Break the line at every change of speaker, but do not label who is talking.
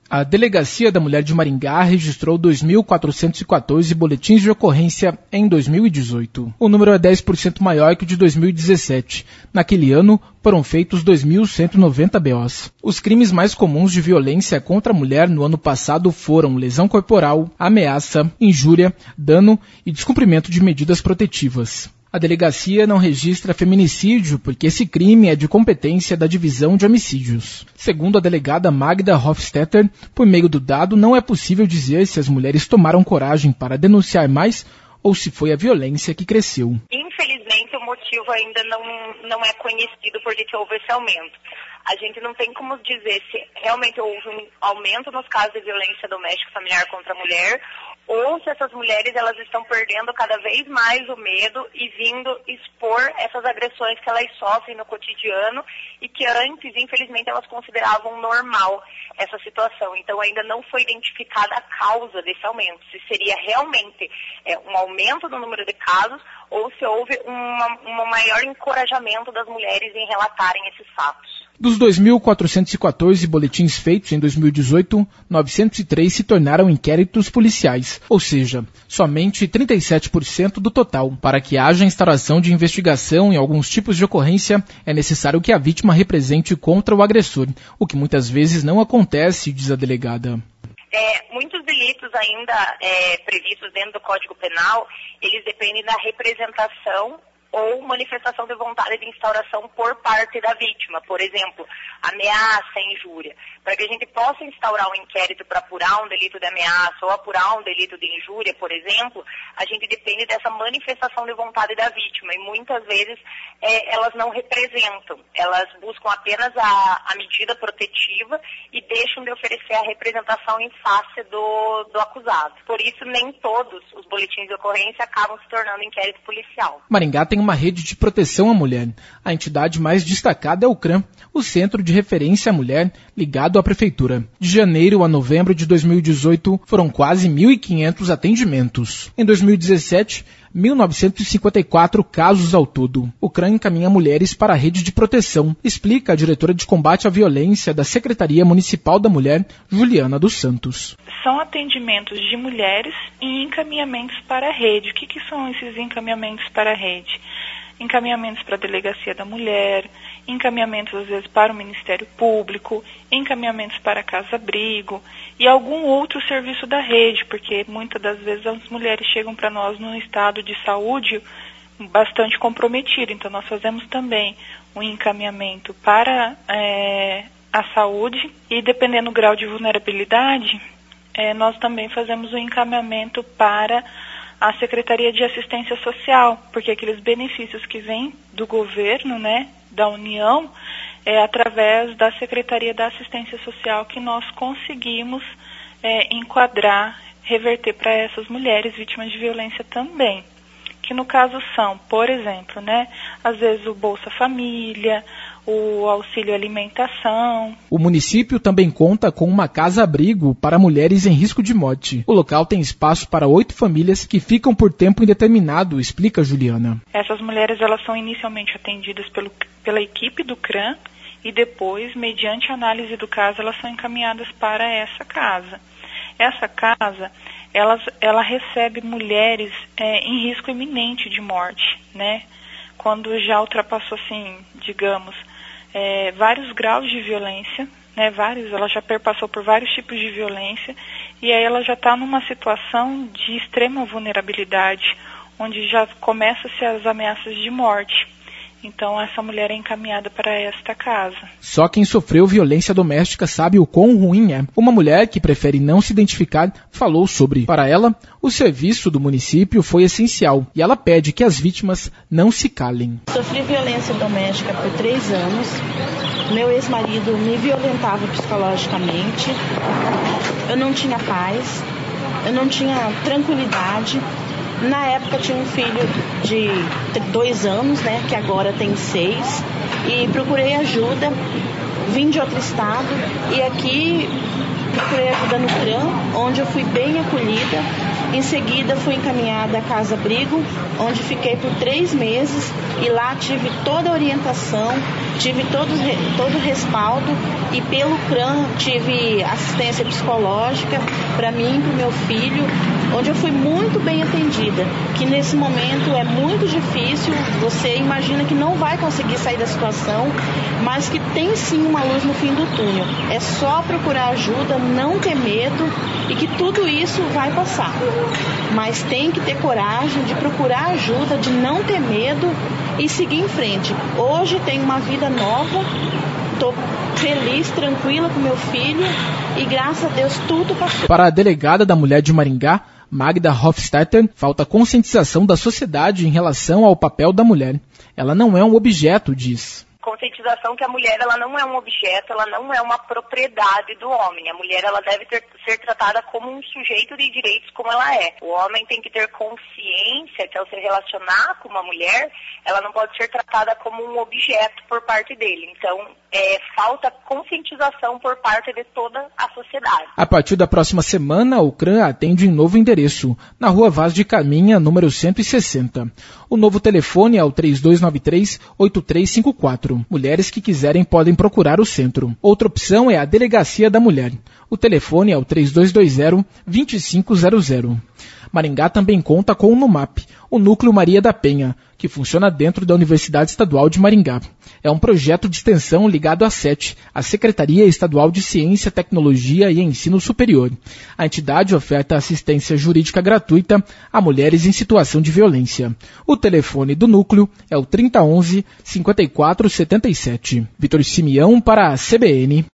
A Delegacia da Mulher de Maringá registrou 2.414 boletins de ocorrência em 2018. O número é 10% maior que o de 2017. Naquele ano, foram feitos 2.190 BOs. Os crimes mais comuns de violência contra a mulher no ano passado foram lesão corporal, ameaça, injúria, dano e descumprimento de medidas protetivas. A delegacia não registra feminicídio porque esse crime é de competência da Divisão de Homicídios. Segundo a delegada Magda Hofstetter, por meio do dado não é possível dizer se as mulheres tomaram coragem para denunciar mais ou se foi a violência que cresceu.
Infelizmente o motivo ainda não é conhecido por que houve esse aumento. A gente não tem como dizer se realmente houve um aumento nos casos de violência doméstica familiar contra a mulher ou se essas mulheres elas estão perdendo cada vez mais o medo e vindo expor essas agressões que elas sofrem no cotidiano e que antes, infelizmente, elas consideravam normal essa situação. Então ainda não foi identificada a causa desse aumento, se seria realmente um aumento no número de casos ou se houve um maior encorajamento das mulheres em relatarem esses fatos.
Dos 2.414 boletins feitos em 2018, 903 se tornaram inquéritos policiais, ou seja, somente 37% do total. Para que haja instauração de investigação em alguns tipos de ocorrência, é necessário que a vítima represente contra o agressor, o que muitas vezes não acontece, diz a delegada.
Muitos delitos ainda previstos dentro do Código Penal, eles dependem da representação ou manifestação de vontade de instauração por parte da vítima, por exemplo, ameaça, injúria. Para que a gente possa instaurar um inquérito para apurar um delito de ameaça ou apurar um delito de injúria, por exemplo, a gente depende dessa manifestação de vontade da vítima e muitas vezes elas não representam, elas buscam apenas a medida protetiva e deixam de oferecer a representação em face do acusado. Por isso, nem todos os boletins de ocorrência acabam se tornando inquérito policial.
Maringá tem uma rede de proteção à mulher. A entidade mais destacada é o CRAM, o Centro de Referência à Mulher, ligado à Prefeitura. De janeiro a novembro de 2018, foram quase 1.500 atendimentos. Em 2017, 1.954 casos ao todo. O CRAM encaminha mulheres para a rede de proteção, explica a diretora de combate à violência da Secretaria Municipal da Mulher, Juliana dos Santos.
São atendimentos de mulheres e encaminhamentos para a rede. O que são esses encaminhamentos para a rede? Encaminhamentos para a Delegacia da Mulher, encaminhamentos às vezes para o Ministério Público, encaminhamentos para a Casa-Abrigo e algum outro serviço da rede, porque muitas das vezes as mulheres chegam para nós num estado de saúde bastante comprometido, então nós fazemos também um encaminhamento para a saúde e dependendo do grau de vulnerabilidade, nós também fazemos um encaminhamento para a Secretaria de Assistência Social, porque aqueles benefícios que vêm do governo, da União, é através da Secretaria da Assistência Social que nós conseguimos enquadrar, reverter para essas mulheres vítimas de violência também. Que no caso são, por exemplo, às vezes o Bolsa Família, o auxílio alimentação.
O município também conta com uma casa-abrigo para mulheres em risco de morte. O local tem espaço para 8 famílias que ficam por tempo indeterminado, explica Juliana.
Essas mulheres elas são inicialmente atendidas pela equipe do CRAM e depois, mediante análise do caso, elas são encaminhadas para essa casa. Essa casa, ela recebe mulheres em risco iminente de morte, quando já ultrapassou, digamos, vários graus de violência, ela já perpassou por vários tipos de violência e aí ela já está numa situação de extrema vulnerabilidade, onde já começam-se as ameaças de morte. Então essa mulher é encaminhada para esta casa.
Só quem sofreu violência doméstica sabe o quão ruim é. Uma mulher que prefere não se identificar falou sobre. Para ela, o serviço do município foi essencial e ela pede que as vítimas não se calem.
Sofri violência doméstica por 3 anos. Meu ex-marido me violentava psicologicamente. Eu não tinha paz, eu não tinha tranquilidade. Na época tinha um filho de 2 anos, que agora tem 6, e procurei ajuda, vim de outro estado e aqui procurei ajuda no CRAM, onde eu fui bem acolhida. Em seguida fui encaminhada à Casa-Abrigo, onde fiquei por 3 meses e lá tive toda a orientação tive todo o respaldo e pelo CRAM tive assistência psicológica para mim e para o meu filho, onde eu fui muito bem atendida, que nesse momento é muito difícil, você imagina que não vai conseguir sair da situação, mas que tem sim uma luz no fim do túnel. É só procurar ajuda, não ter medo e que tudo isso vai passar. Mas tem que ter coragem de procurar ajuda, de não ter medo e seguir em frente. Hoje tenho uma vida nova, estou feliz, tranquila com meu filho e graças a Deus tudo passou.
Para a delegada da mulher de Maringá, Magda Hofstetter, falta conscientização da sociedade em relação ao papel da mulher. Ela não é um objeto, diz.
Conscientização que a mulher ela não é um objeto, ela não é uma propriedade do homem. A mulher ela deve ser tratada como um sujeito de direitos como ela é. O homem tem que ter consciência que ao se relacionar com uma mulher, ela não pode ser tratada como um objeto por parte dele. Então, falta conscientização por parte de toda a sociedade.
A partir da próxima semana, o CRAM atende em novo endereço, na Rua Vaz de Caminha, número 160. O novo telefone é o 3293-8354. Mulheres que quiserem podem procurar o centro. Outra opção é a Delegacia da Mulher. O telefone é o 3220-2500. Maringá também conta com o NUMAP, o Núcleo Maria da Penha, que funciona dentro da Universidade Estadual de Maringá. É um projeto de extensão ligado à SET, a Secretaria Estadual de Ciência, Tecnologia e Ensino Superior. A entidade oferta assistência jurídica gratuita a mulheres em situação de violência. O telefone do núcleo é o 3011-5477. Vitor Simeão para a CBN.